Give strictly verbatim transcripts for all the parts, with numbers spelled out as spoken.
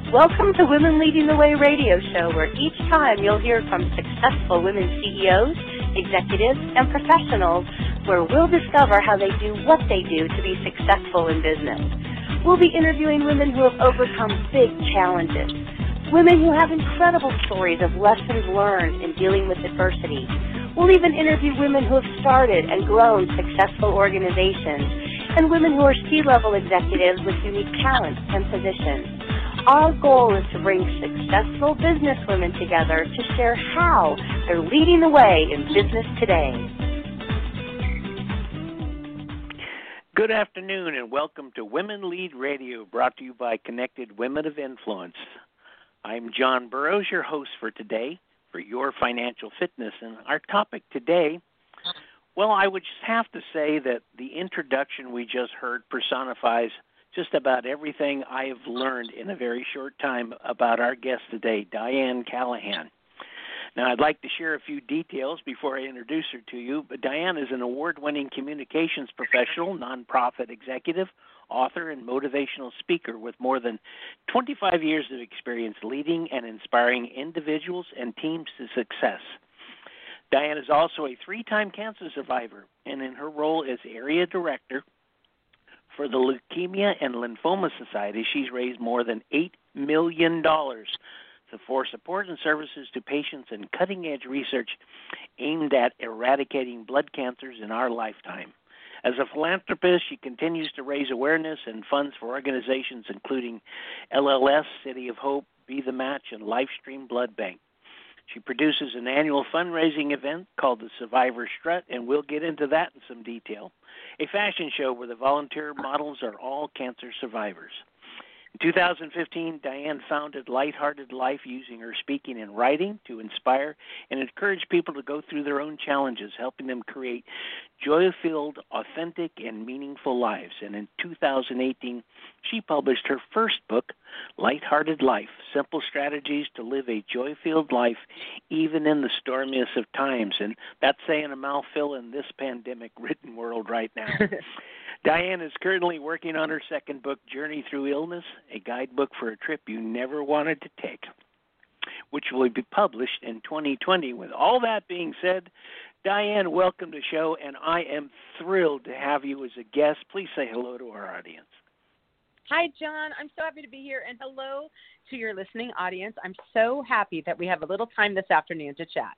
Welcome to Women Leading the Way radio show, where each time you'll hear from successful women C E Os, executives, and professionals, where we'll discover how they do what they do to be successful in business. We'll be interviewing women who have overcome big challenges, women who have incredible stories of lessons learned in dealing with adversity. We'll even interview women who have started and grown successful organizations, and women who are C-level executives with unique talents and positions. Our goal is to bring successful business women together to share how they're leading the way in business today. Good afternoon and welcome to Women Lead Radio, brought to you by Connected Women of Influence. I'm John Burroughs, your host for today for Your Financial Fitness. And our topic today, well, I would just have to say that the introduction we just heard personifies just about everything I have learned in a very short time about our guest today, Diane Callahan. Now, I'd like to share a few details before I introduce her to you, but Diane is an award-winning communications professional, nonprofit executive, author, and motivational speaker with more than twenty-five years of experience leading and inspiring individuals and teams to success. Diane is also a three-time cancer survivor, and in her role as area director for the Leukemia and Lymphoma Society, she's raised more than eight million dollars for support and services to patients and cutting-edge research aimed at eradicating blood cancers in our lifetime. As a philanthropist, she continues to raise awareness and funds for organizations including L L S, City of Hope, Be the Match, and Lifestream Blood Bank. She produces an annual fundraising event called the Survivor Strut, and we'll get into that in some detail, a fashion show where the volunteer models are all cancer survivors. In two thousand fifteen, Diane founded Lighthearted Life, using her speaking and writing to inspire and encourage people to go through their own challenges, helping them create joy-filled, authentic, and meaningful lives. And in two thousand eighteen, she published her first book, Lighthearted Life, Simple Strategies to Live a Joy-Filled Life Even in the Stormiest of Times. And that's saying a mouthful in this pandemic-ridden world right now. Diane is currently working on her second book, Journey Through Illness, a guidebook for a trip you never wanted to take, which will be published in twenty twenty. With all that being said, Diane, welcome to the show, and I am thrilled to have you as a guest. Please say hello to our audience. Hi, John. I'm so happy to be here, and hello to your listening audience. I'm so happy that we have a little time this afternoon to chat.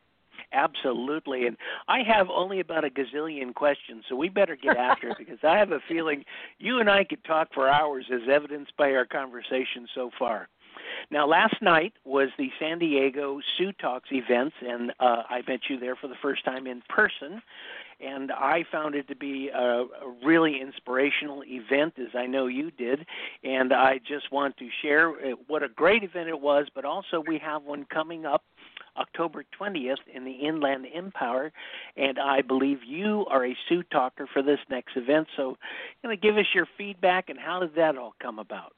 Absolutely. And I have only about a gazillion questions, so we better get after it, because I have a feeling you and I could talk for hours, as evidenced by our conversation so far. Now, last night was the San Diego Sue Talks events, and uh, I met you there for the first time in person. And I found it to be a, a really inspirational event, as I know you did. And I just want to share what a great event it was, but also we have one coming up October twentieth in the Inland Empire, and I believe you are a Sue Talker for this next event. So you know, give us your feedback, and how did that all come about?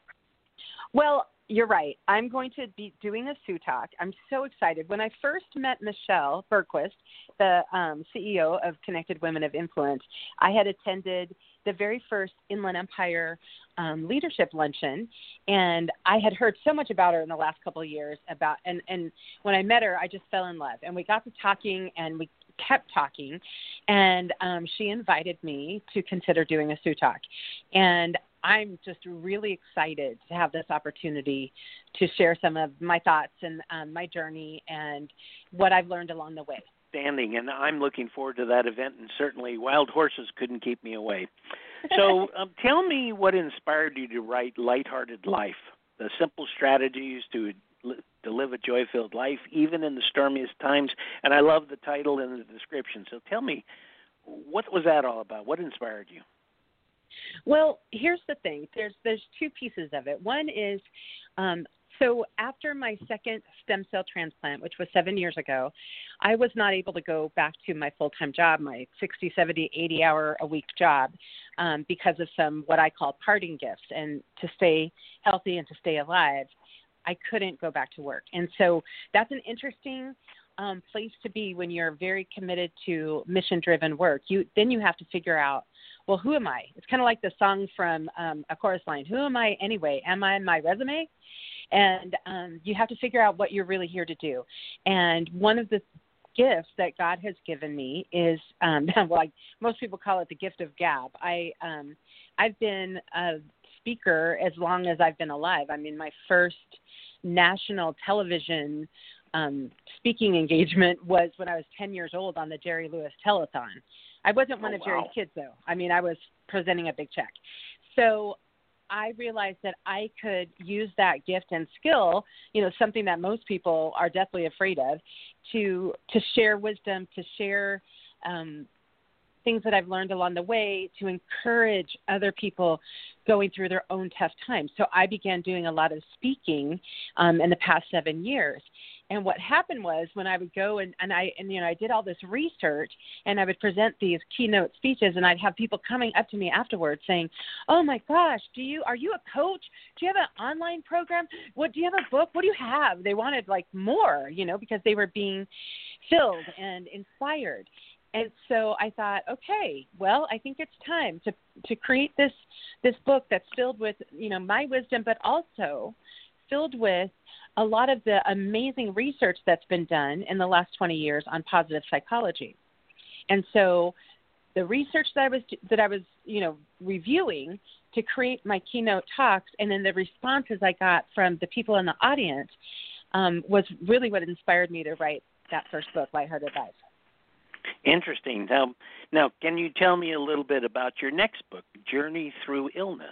Well, you're right. I'm going to be doing a Sue Talk. I'm so excited. When I first met Michelle Bergquist, the um, C E O of Connected Women of Influence, I had attended the very first Inland Empire um, leadership luncheon, and I had heard so much about her in the last couple of years. About and, and when I met her, I just fell in love, and we got to talking, and we kept talking, and um, she invited me to consider doing a Sue Talk, and I'm just really excited to have this opportunity to share some of my thoughts and um, my journey and what I've learned along the way. Standing, and I'm looking forward to that event, and certainly wild horses couldn't keep me away. So um, tell me what inspired you to write Lighthearted Life, the simple strategies to to live a joy-filled life, even in the stormiest times. And I love the title and the description. So tell me, what was that all about? What inspired you? Well, here's the thing. There's there's two pieces of it. One is, um, so after my second stem cell transplant, which was seven years ago, I was not able to go back to my full-time job, my sixty, seventy, eighty-hour-a-week job, um, because of some what I call parting gifts. And to stay healthy and to stay alive, I couldn't go back to work. And so that's an interesting um, place to be when you're very committed to mission-driven work. You then you have to figure out well, who am I? It's kind of like the song from um, A Chorus Line. Who am I anyway? Am I my resume? And um, you have to figure out what you're really here to do. And one of the gifts that God has given me is, um, well, like most people call it the gift of gab. I, um, I've been a speaker as long as I've been alive. I mean, my first national television um, speaking engagement was when I was ten years old on the Jerry Lewis Telethon. I wasn't one oh, of Jerry's wow. kids, though. I mean, I was presenting a big check. So I realized that I could use that gift and skill, you know, something that most people are deathly afraid of, to to share wisdom, to share um, things that I've learned along the way, to encourage other people going through their own tough times. So I began doing a lot of speaking um, in the past seven years. And what happened was when I would go and, and I and you know I did all this research and I would present these keynote speeches and I'd have people coming up to me afterwards saying, "Oh my gosh, do you are you a coach? Do you have an online program? What do you have a book? What do you have?" They wanted like more, you know, because they were being filled and inspired. And so I thought, okay, well, I think it's time to to create this this book that's filled with, you know, my wisdom, but also filled with a lot of the amazing research that's been done in the last twenty years on positive psychology. And so the research that I was that I was, you know, reviewing to create my keynote talks, and then the responses I got from the people in the audience um, was really what inspired me to write that first book, Lighthearted Life. Interesting. Now, now, can you tell me a little bit about your next book, Journey Through Illness?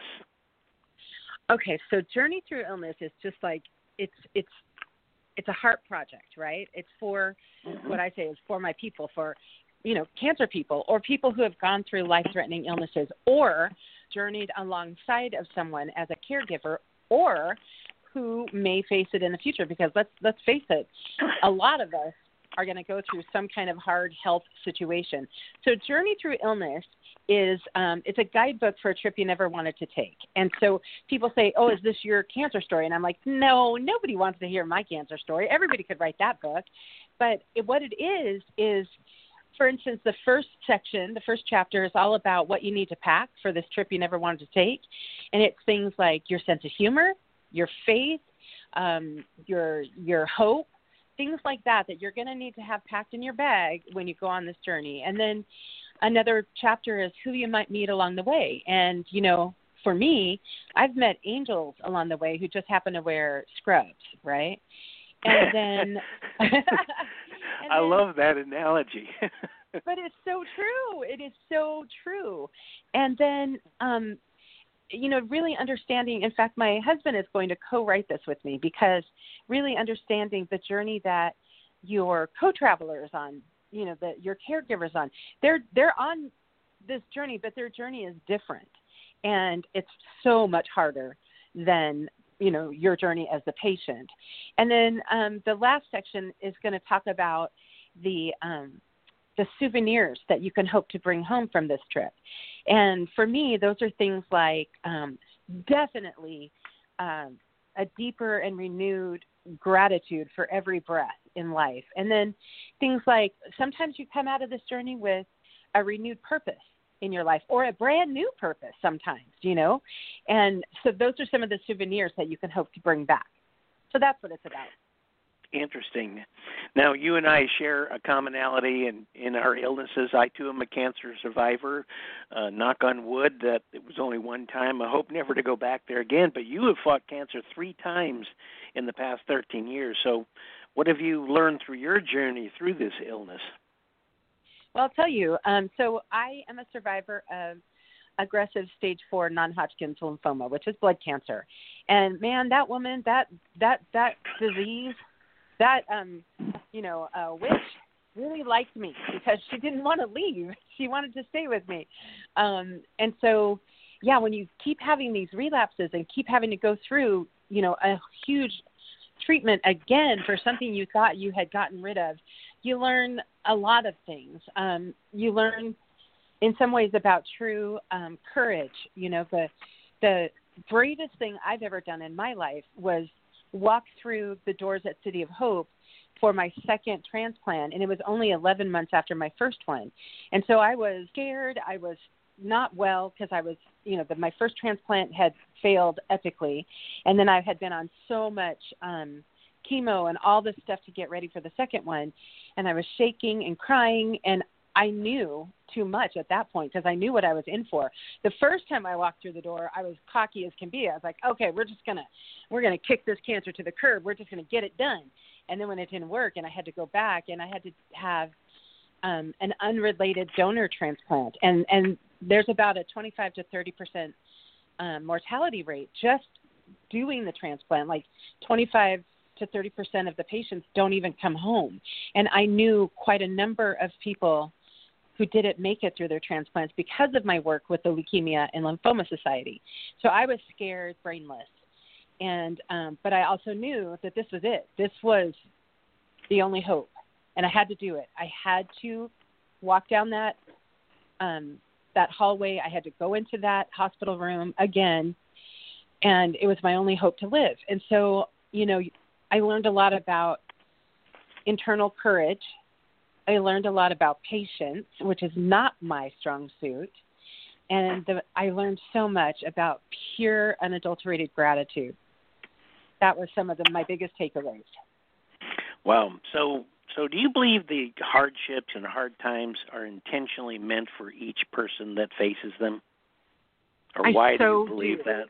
Okay, so Journey Through Illness is just like, it's it's it's a heart project, right? It's for, mm-hmm. what I say is for my people, for, you know, cancer people or people who have gone through life-threatening illnesses or journeyed alongside of someone as a caregiver or who may face it in the future, because let's let's face it, a lot of us are going to go through some kind of hard health situation. So Journey Through Illness is um, it's a guidebook for a trip you never wanted to take. And so people say, "Oh, is this your cancer story?" And I'm like, no, nobody wants to hear my cancer story. Everybody could write that book. But it, what it is is, for instance, the first section, the first chapter is all about what you need to pack for this trip you never wanted to take. And it's things like your sense of humor, your faith, um, your your hope, things like that that you're going to need to have packed in your bag when you go on this journey. And then another chapter is who you might meet along the way. And, you know, for me, I've met angels along the way who just happen to wear scrubs, right? And then... and I then, love that analogy. but it's so true. It is so true. And then... um you know, really understanding, in fact, my husband is going to co-write this with me, because really understanding the journey that your co-traveler is on, you know, that your caregiver's on, they're, they're on this journey, but their journey is different. And it's so much harder than, you know, your journey as the patient. And then um, the last section is going to talk about the, um, the souvenirs that you can hope to bring home from this trip. And for me, those are things like um, definitely um, a deeper and renewed gratitude for every breath in life. And then things like sometimes you come out of this journey with a renewed purpose in your life, or a brand new purpose sometimes, you know. And so those are some of the souvenirs that you can hope to bring back. So that's what it's about. Interesting. Now, you and I share a commonality in, in our illnesses. I, too, am a cancer survivor. Uh, knock on wood that it was only one time. I hope never to go back there again. But you have fought cancer three times in the past thirteen years. So what have you learned through your journey through this illness? Well, I'll tell you. Um, so I am a survivor of aggressive stage four non-Hodgkin's lymphoma, which is blood cancer. And, man, that woman, that that that disease, that, um, you know, uh, witch really liked me because she didn't want to leave. She wanted to stay with me. Um, and so, yeah, when you keep having these relapses and keep having to go through, you know, a huge treatment again for something you thought you had gotten rid of, you learn a lot of things. Um, you learn in some ways about true um, courage. You know, the, the bravest thing I've ever done in my life was walk through the doors at City of Hope for my second transplant, and it was only eleven months after my first one. And so I was scared, I was not well because I was, you know, the, my first transplant had failed epically, and then I had been on so much um, chemo and all this stuff to get ready for the second one, and I was shaking and crying, and I knew too much at that point because I knew what I was in for. The first time I walked through the door, I was cocky as can be. I was like, okay, we're just gonna we're gonna kick this cancer to the curb. We're just gonna get it done. And then when it didn't work, and I had to go back, and I had to have um, an unrelated donor transplant, and and there's about a twenty-five to thirty percent um, mortality rate just doing the transplant. Like twenty-five to thirty percent of the patients don't even come home. And I knew quite a number of people who didn't make it through their transplants because of my work with the Leukemia and Lymphoma Society. So I was scared, brainless. And um, but I also knew that this was it. This was the only hope. And I had to do it. I had to walk down that um, that hallway. I had to go into that hospital room again. And it was my only hope to live. And so, you know, I learned a lot about internal courage. I learned a lot about patience, which is not my strong suit. And the, I learned so much about pure, unadulterated gratitude. That was some of the, my biggest takeaways. Wow. So, so do you believe the hardships and hard times are intentionally meant for each person that faces them? Or I why so do you believe do. that?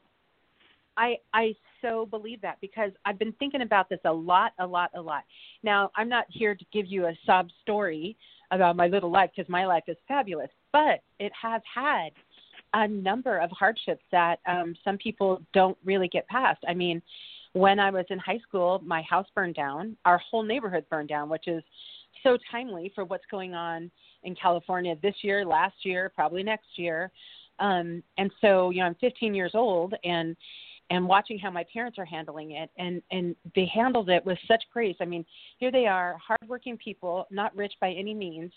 I, I so believe that because I've been thinking about this a lot, a lot, a lot. Now, I'm not here to give you a sob story about my little life because my life is fabulous, but it has had a number of hardships that um, some people don't really get past. I mean, when I was in high school, my house burned down. Our whole neighborhood burned down, which is so timely for what's going on in California this year, last year, probably next year. Um, and so, you know, I'm fifteen years old and and watching how my parents are handling it, and, and they handled it with such grace. I mean, here they are, hardworking people, not rich by any means,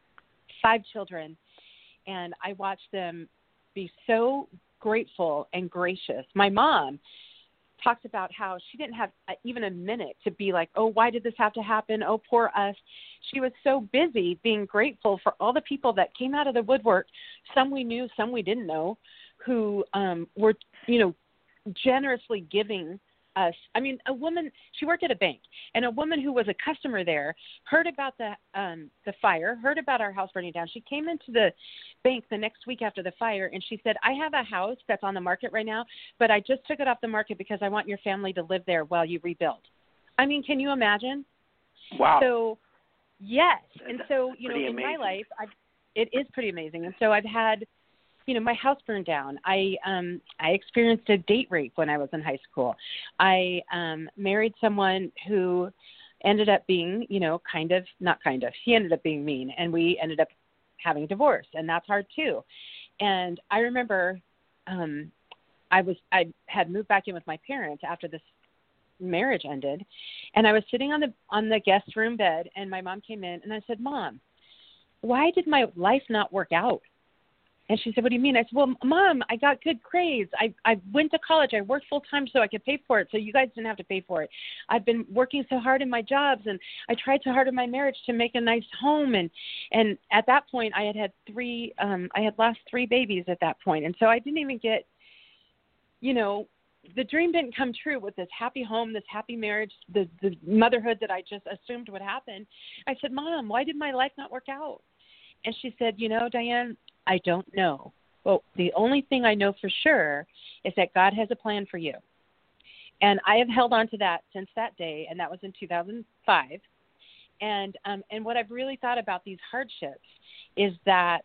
five children, and I watched them be so grateful and gracious. My mom talks about how she didn't have even a minute to be like, oh, why did this have to happen? Oh, poor us. She was so busy being grateful for all the people that came out of the woodwork, some we knew, some we didn't know, who um, were, you know, generously giving us. I mean, a woman, she worked at a bank, and a woman who was a customer there heard about the um, the fire, heard about our house burning down. She came into the bank the next week after the fire, and she said, I have a house that's on the market right now, but I just took it off the market because I want your family to live there while you rebuild. I mean, can you imagine? Wow. So, yes. And so, you know, Pretty in amazing. my life, I've, it is pretty amazing. And so I've had, you know, my house burned down. I um, I experienced a date rape when I was in high school. I um, married someone who ended up being, you know, kind of, not kind of, he ended up being mean, and we ended up having a divorce, and that's hard too. And I remember um, I was, I had moved back in with my parents after this marriage ended, and I was sitting on the on the guest room bed, and my mom came in, and I said, Mom, why did my life not work out? And she said, what do you mean? I said, well, Mom, I got good grades. I, I went to college. I worked full time so I could pay for it, so you guys didn't have to pay for it. I've been working so hard in my jobs, and I tried so hard in my marriage to make a nice home. And, and at that point, I had had three, um, I had lost three babies at that point. And so I didn't even get, you know, the dream didn't come true with this happy home, this happy marriage, the, the motherhood that I just assumed would happen. I said, Mom, why did my life not work out? And she said, you know, Diane, I don't know. Well, the only thing I know for sure is that God has a plan for you. And I have held on to that since that day, and that was in two thousand five. And um, and what I've really thought about these hardships is that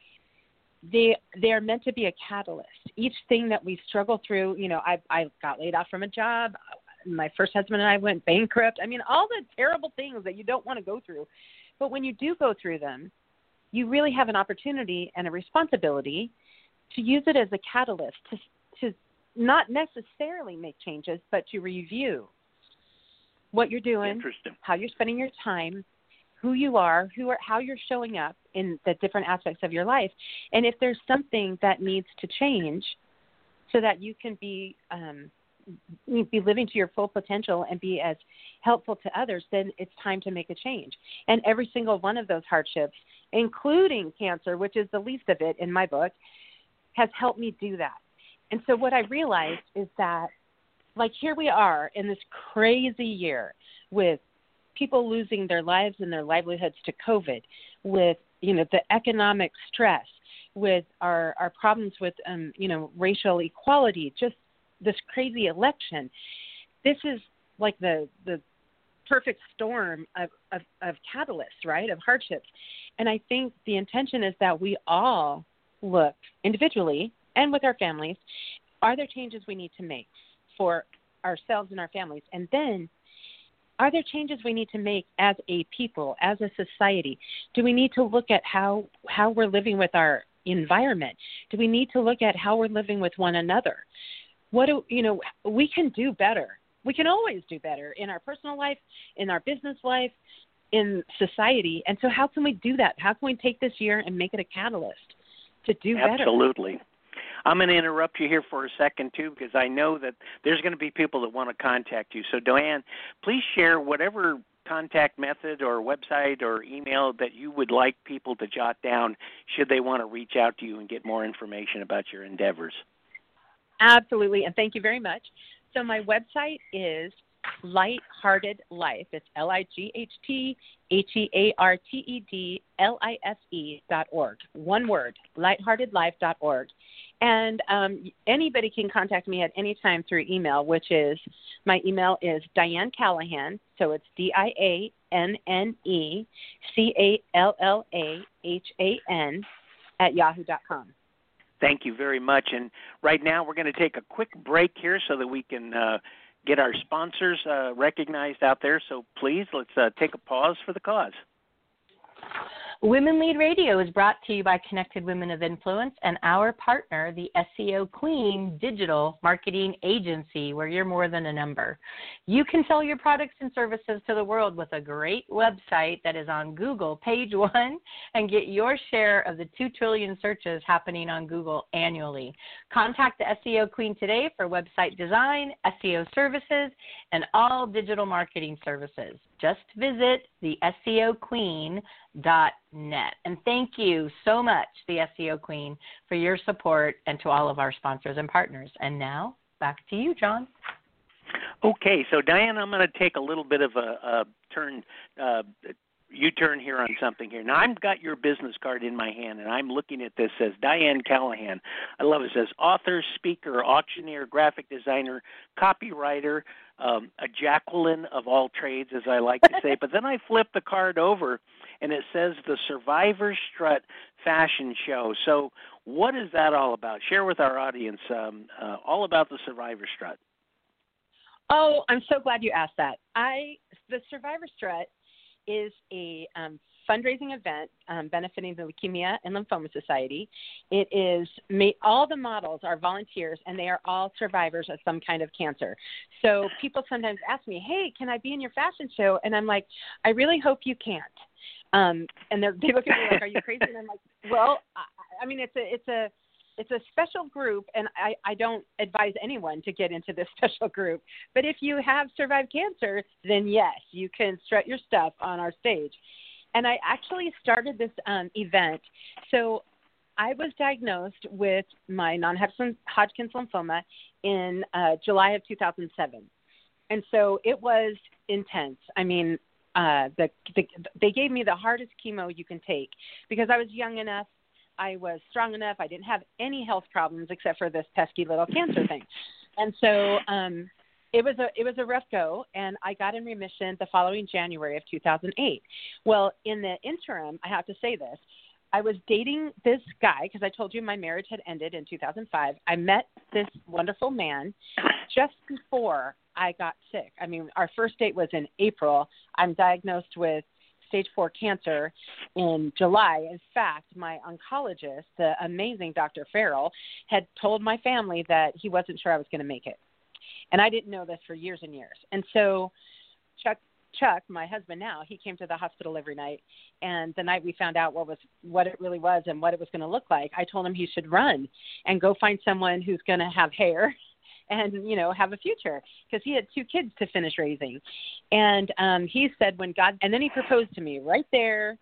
they they are meant to be a catalyst. Each thing that we struggle through, you know, I I got laid off from a job. My first husband and I went bankrupt. I mean, all the terrible things that you don't want to go through. But when you do go through them, you really have an opportunity and a responsibility to use it as a catalyst to to not necessarily make changes, but to review what you're doing, how you're spending your time, who you are, who are, how you're showing up in the different aspects of your life, and if there's something that needs to change so that you can be um, be living to your full potential and be as helpful to others, then it's time to make a change. And every single one of those hardships including cancer, which is the least of it in my book, has helped me do that. And so what I realized is that, like, here we are in this crazy year with people losing their lives and their livelihoods to COVID, with, you know, the economic stress, with our, our problems with, um, you know, racial equality, just this crazy election. This is like the the perfect storm of, of, of catalysts, right, of hardships. And I think the intention is that we all look individually and with our families, are there changes we need to make for ourselves and our families? And then, are there changes we need to make as a people, as a society? Do we need to look at how how we're living with our environment? Do we need to look at how we're living with one another? What do you know? We can do better. We can always do better in our personal life, in our business life, in society. And so how can we do that? How can we take this year and make it a catalyst to do better? Absolutely. I'm going to interrupt you here for a second, too, because I know that there's going to be people that want to contact you. So, Diane, please share whatever contact method or website or email that you would like people to jot down should they want to reach out to you and get more information about your endeavors. Absolutely, and thank you very much. So my website is Lighthearted Life. It's L I G H T H E A R T E D L I F E dot org. One word, lighthearted life dot org. And um, anybody can contact me at any time through email, which is, my email is Diane Callahan. So it's D I A N N E C A L L A H A N at yahoo dot com. Thank you very much. And right now we're going to take a quick break here so that we can uh, get our sponsors uh, recognized out there. So please, let's uh, take a pause for the cause. Women Lead Radio is brought to you by Connected Women of Influence and our partner, the S E O Queen Digital Marketing Agency, where you're more than a number. You can sell your products and services to the world with a great website that is on Google, page one, and get your share of the two trillion searches happening on Google annually. Contact the S E O Queen today for website design, S E O services, and all digital marketing services. Just visit the S E O Queen dot net. And thank you so much, the S E O Queen, for your support, and to all of our sponsors and partners. And now, back to you, John. Okay, so Diane, I'm going to take a little bit of a, a turn, uh, U-turn here on something here. Now, I've got your business card in my hand, and I'm looking at this. It says Diane Callahan. I love it. It says author, speaker, auctioneer, graphic designer, copywriter, um, a Jacqueline of all trades, as I like to say. But then I flip the card over, and it says the Survivor Strut Fashion Show. So what is that all about? Share with our audience um, uh, all about the Survivor Strut. Oh, I'm so glad you asked that. I the Survivor Strut is a um, fundraising event um, benefiting the Leukemia and Lymphoma Society. It is made, all the models are volunteers, and they are all survivors of some kind of cancer. So people sometimes ask me, hey, can I be in your fashion show? And I'm like, I really hope you can't. Um, and they look at me like, are you crazy? And I'm like, well, I, I mean, it's a, it's a, it's a special group, and I, I don't advise anyone to get into this special group. But if you have survived cancer, then yes, you can strut your stuff on our stage. And I actually started this um, event. So I was diagnosed with my non-Hodgkin's lymphoma in uh, July of two thousand seven. And so it was intense. I mean, uh, the, the, they gave me the hardest chemo you can take because I was young enough. I was strong enough. I didn't have any health problems except for this pesky little cancer thing. And so um, it was a it was a rough go, and I got in remission the following January of two thousand eight. Well, in the interim, I have to say this. I was dating this guy because I told you my marriage had ended in two thousand five. I met this wonderful man just before I got sick. I mean, our first date was in April. I'm diagnosed with stage four cancer in July. In fact, my oncologist, the amazing Doctor Farrell, had told my family that he wasn't sure I was going to make it. And I didn't know this for years and years. And so Chuck, Chuck, my husband now, he came to the hospital every night. And the night we found out what was what it really was and what it was going to look like, I told him he should run and go find someone who's going to have hair and, you know, have a future, because he had two kids to finish raising. And um, he said when God, and then he proposed to me right there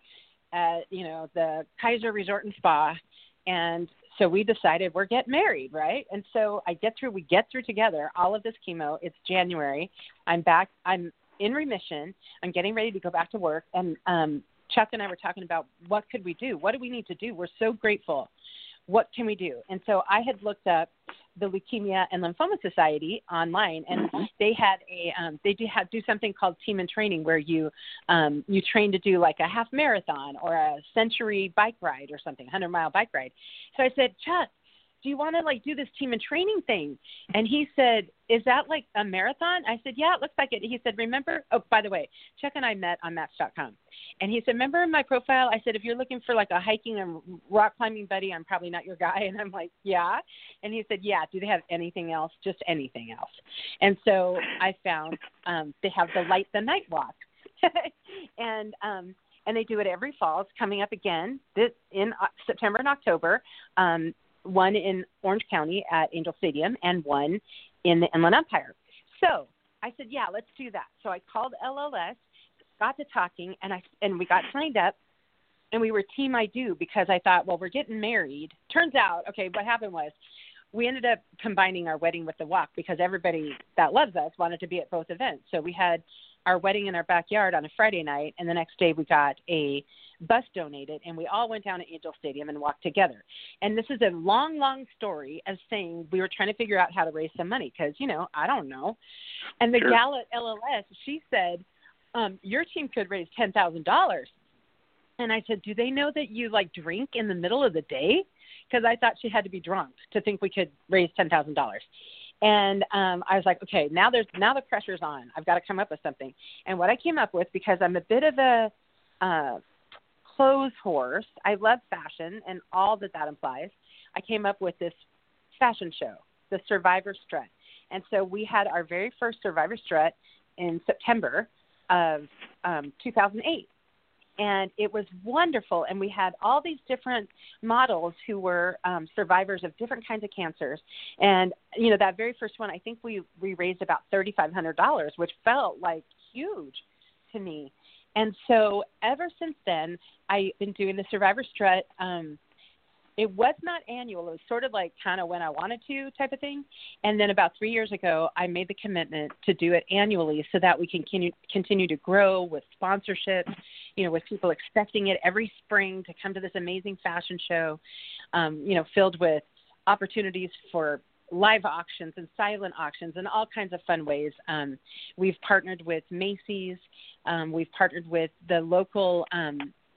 at, you know, the Kaiser Resort and Spa. And so we decided we're getting married, right? And so I get through, we get through together all of this chemo. It's January. I'm back. I'm in remission. I'm getting ready to go back to work. And um, Chuck and I were talking about what could we do? What do we need to do? We're so grateful. What can we do? And so I had looked up the Leukemia and Lymphoma Society online, and mm-hmm. they had a um, they do have do something called Team in Training, where you um, you train to do like a half marathon or a century bike ride or something, hundred mile bike ride. So I said, Chuck, do you want to like do this Team in Training thing? And he said, is that like a marathon? I said, yeah, it looks like it. He said, remember, oh, by the way, Chuck and I met on Match dot com. And he said, remember my profile? I said, if you're looking for like a hiking and rock climbing buddy, I'm probably not your guy. And I'm like, yeah. And he said, yeah, do they have anything else? Just anything else. And so I found um, they have the Light the Night Walk. and um, and they do it every fall. It's coming up again this, in uh, September and October. Um, one in Orange County at Angel Stadium and one in the Inland Empire. So I said, yeah, let's do that. So I called L L S, got to talking, and I and we got signed up, and we were Team I Do because I thought, well, we're getting married. Turns out, okay, what happened was we ended up combining our wedding with the walk because everybody that loves us wanted to be at both events. So we had our wedding in our backyard on a Friday night, and the next day we got a bus donated, and we all went down to Angel Stadium and walked together. And this is a long, long story of saying we were trying to figure out how to raise some money because, you know, I don't know. And the sure. gal at L L S, she said, um, your team could raise ten thousand dollars. And I said, do they know that you, like, drink in the middle of the day? Because I thought she had to be drunk to think we could raise ten thousand dollars. And um, I was like, okay, now there's now the pressure's on. I've got to come up with something. And what I came up with, because I'm a bit of a uh, clothes horse, I love fashion and all that that implies, I came up with this fashion show, the Survivor Strut. And so we had our very first Survivor Strut in September of um, two thousand eight. And it was wonderful. And we had all these different models who were um, survivors of different kinds of cancers. And, you know, that very first one, I think we, we raised about three thousand five hundred dollars, which felt like huge to me. And so ever since then, I've been doing the Survivor Strut. Um, it was not annual. It was sort of like kind of when I wanted to type of thing. And then about three years ago, I made the commitment to do it annually so that we can continue, continue to grow with sponsorships, you know, with people expecting it every spring to come to this amazing fashion show, um, you know, filled with opportunities for live auctions and silent auctions and all kinds of fun ways. Um, we've partnered with Macy's. Um, we've partnered with the local um,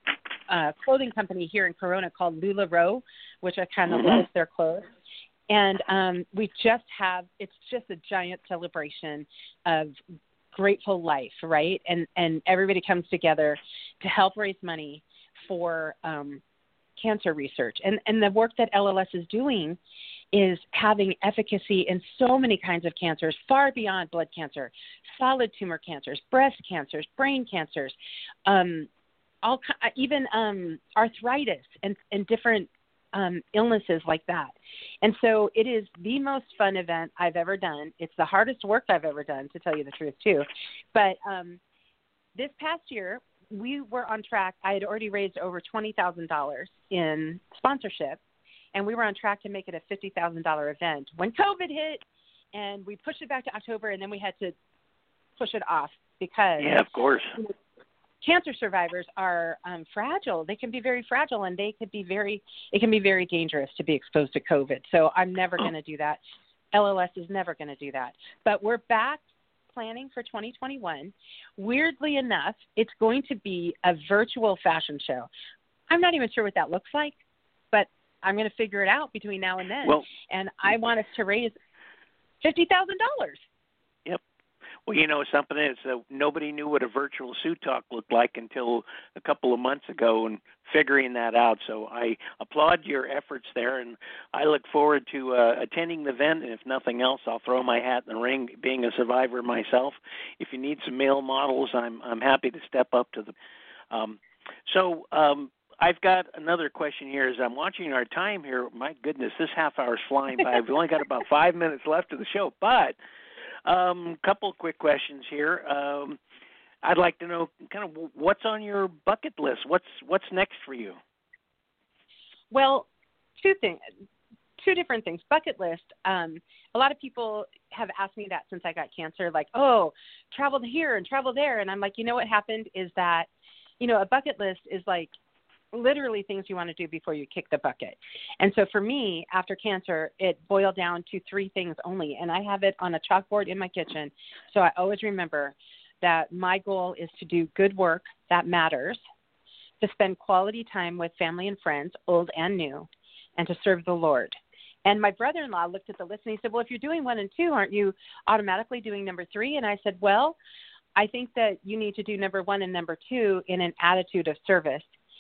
uh, clothing company here in Corona called LuLaRoe, which I kind of mm-hmm. love their clothes. And um, we just have, it's just a giant celebration of grateful life, right? And and everybody comes together to help raise money for um, cancer research. And, and the work that L L S is doing is having efficacy in so many kinds of cancers, far beyond blood cancer, solid tumor cancers, breast cancers, brain cancers, um, all even um, arthritis and, and different um, illnesses like that. And so it is the most fun event I've ever done. It's the hardest work I've ever done, to tell you the truth, too. But um, this past year, we were on track. I had already raised over twenty thousand dollars in sponsorship, and we were on track to make it a fifty thousand dollars event when COVID hit, and we pushed it back to October, and then we had to push it off because yeah, of course. You know, cancer survivors are um, fragile. They can be very fragile, and they could be very. It can be very dangerous to be exposed to COVID. So I'm never going to do that. L L S is never going to do that. But we're back planning for twenty twenty-one. Weirdly enough, it's going to be a virtual fashion show. I'm not even sure what that looks like, but I'm going to figure it out between now and then. Well, and I want us to raise fifty thousand dollars. Yep. Well, you know, something is uh, nobody knew what a virtual Suit Talk looked like until a couple of months ago and figuring that out. So I applaud your efforts there, and I look forward to uh, attending the event. And if nothing else, I'll throw my hat in the ring, being a survivor myself. If you need some male models, I'm I'm happy to step up to the. Um, so um, I've got another question here. As I'm watching our time here, my goodness, this half hour is flying by. We've only got about five minutes left of the show, but. Um, couple quick questions here. Um, I'd like to know kind of what's on your bucket list. What's what's next for you? Well, two things, two different things. Bucket list. Um, a lot of people have asked me that since I got cancer, like, oh, travel here and travel there. And I'm like, you know what happened is that, you know, a bucket list is like literally things you want to do before you kick the bucket. And so for me, after cancer, it boiled down to three things only. And I have it on a chalkboard in my kitchen. So I always remember that my goal is to do good work that matters, to spend quality time with family and friends, old and new, and to serve the Lord. And my brother-in-law looked at the list and he said, well, if you're doing one and two, aren't you automatically doing number three? And I said, well, I think that you need to do number one and number two in an attitude of service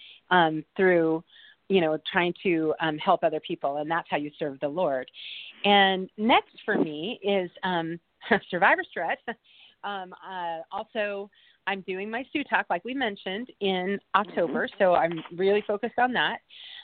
um, through, you know, trying to um, help other people. And that's how you serve the Lord. And next for me is um, Survivor Stretch. um, uh, also, I'm doing my Sioux Talk, like we mentioned, in October, so I'm really focused on that.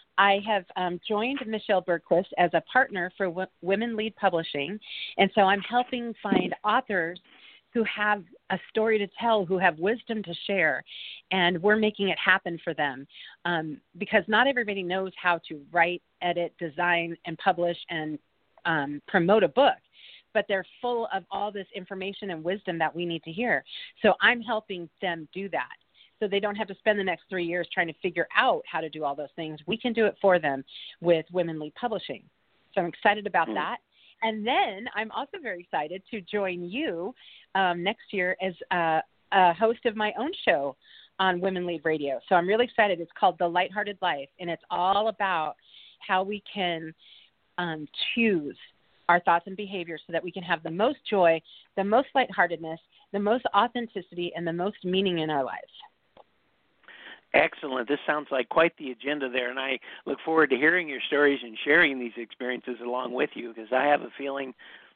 I have um, joined Michelle Bergquist as a partner for w- Women Lead Publishing, and so I'm helping find authors who have a story to tell, who have wisdom to share, and we're making it happen for them um, because not everybody knows how to write, edit, design, and publish and um, promote a book. But they're full of all this information and wisdom that we need to hear. So I'm helping them do that. So they don't have to spend the next three years trying to figure out how to do all those things. We can do it for them with Women Lead Publishing. So I'm excited about mm. that. And then I'm also very excited to join you um, next year as uh, a host of my own show on Women Lead Radio. So I'm really excited. It's called The Lighthearted Life, and it's all about how we can um, choose our thoughts and behaviors so that we can have the most joy, the most lightheartedness, the most authenticity, and the most meaning in our lives. Excellent. This sounds like quite the agenda there, and I look forward to hearing your stories and sharing these experiences along with you because I have a feeling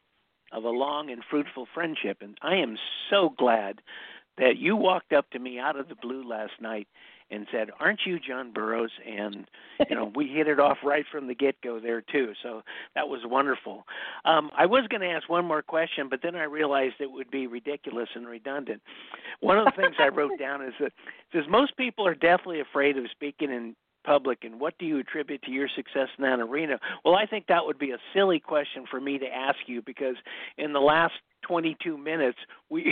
of a long and fruitful friendship, and I am so glad that you walked up to me out of the blue last night and said, aren't you John Burroughs? And, you know, we hit it off right from the get-go there, too. So that was wonderful. Um, I was going to ask one more question, but then I realized it would be ridiculous and redundant. One of the things I wrote down is that says most people are deathly afraid of speaking in public, and what do you attribute to your success in that arena? Well, I think that would be a silly question for me to ask you because in the last twenty-two minutes we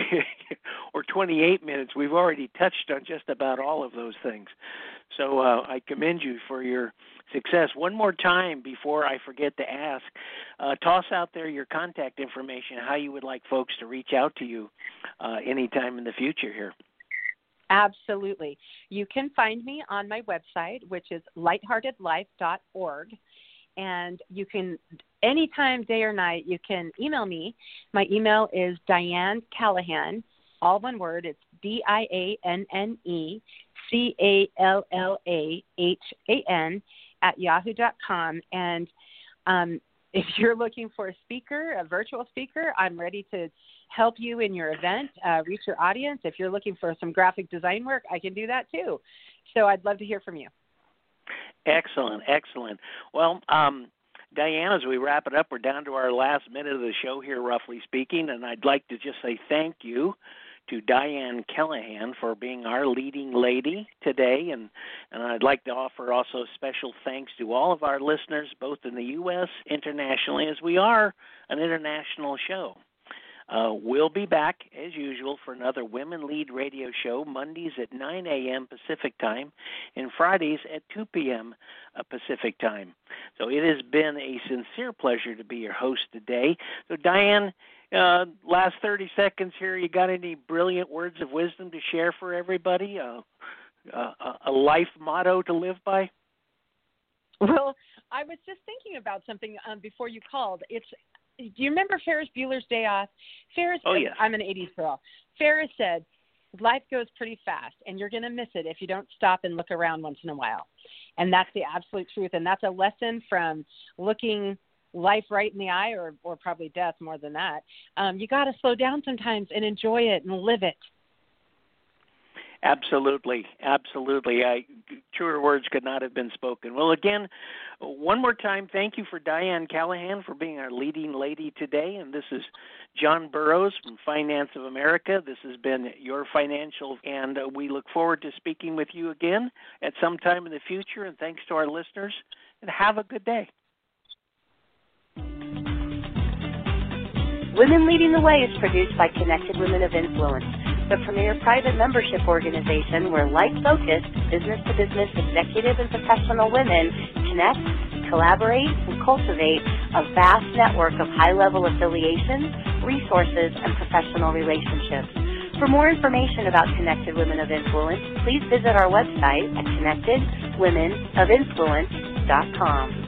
or twenty-eight minutes we've already touched on just about all of those things. So uh, I commend you for your success. One more time before I forget to ask, uh, toss out there your contact information, how you would like folks to reach out to you uh, anytime in the future here. Absolutely. You can find me on my website, which is lighthearted life dot org. And you can, anytime, day or night, you can email me. My email is Diane Callahan, all one word. It's D I A N N E C A L L A H A N at yahoo dot com. And um, if you're looking for a speaker, a virtual speaker, I'm ready to help you in your event, uh, reach your audience. If you're looking for some graphic design work, I can do that too. So I'd love to hear from you. Excellent, excellent. Well, um, Diane, as we wrap it up, we're down to our last minute of the show here, roughly speaking, and I'd like to just say thank you to Diane Callahan for being our leading lady today, and, and I'd like to offer also special thanks to all of our listeners, both in the U S, internationally, as we are an international show. Uh, we'll be back, as usual, for another Women Lead Radio show, Mondays at nine a.m. Pacific Time and Fridays at two p.m. Pacific Time. So it has been a sincere pleasure to be your host today. So, Diane, uh, last thirty seconds here, you got any brilliant words of wisdom to share for everybody? Uh, uh, a life motto to live by? Well, I was just thinking about something um, before you called. It's Do you remember Ferris Bueller's Day Off? Ferris, oh, yes. I'm an eighties girl. Ferris said, life goes pretty fast, and you're going to miss it if you don't stop and look around once in a while. And that's the absolute truth. And that's a lesson from looking life right in the eye, or, or probably death more than that. Um, you got to slow down sometimes and enjoy it and live it. Absolutely, absolutely. I, truer words could not have been spoken. Well, again, one more time, thank you for Diane Callahan for being our leading lady today. And this is John Burroughs from Finance of America. This has been Your Financial, and uh, we look forward to speaking with you again at some time in the future. And thanks to our listeners, and have a good day. Women Leading the Way is produced by Connected Women of Influence, the premier private membership organization where like-focused, business-to-business executive and professional women connect, collaborate, and cultivate a vast network of high-level affiliations, resources, and professional relationships. For more information about Connected Women of Influence, please visit our website at connected women of influence dot com.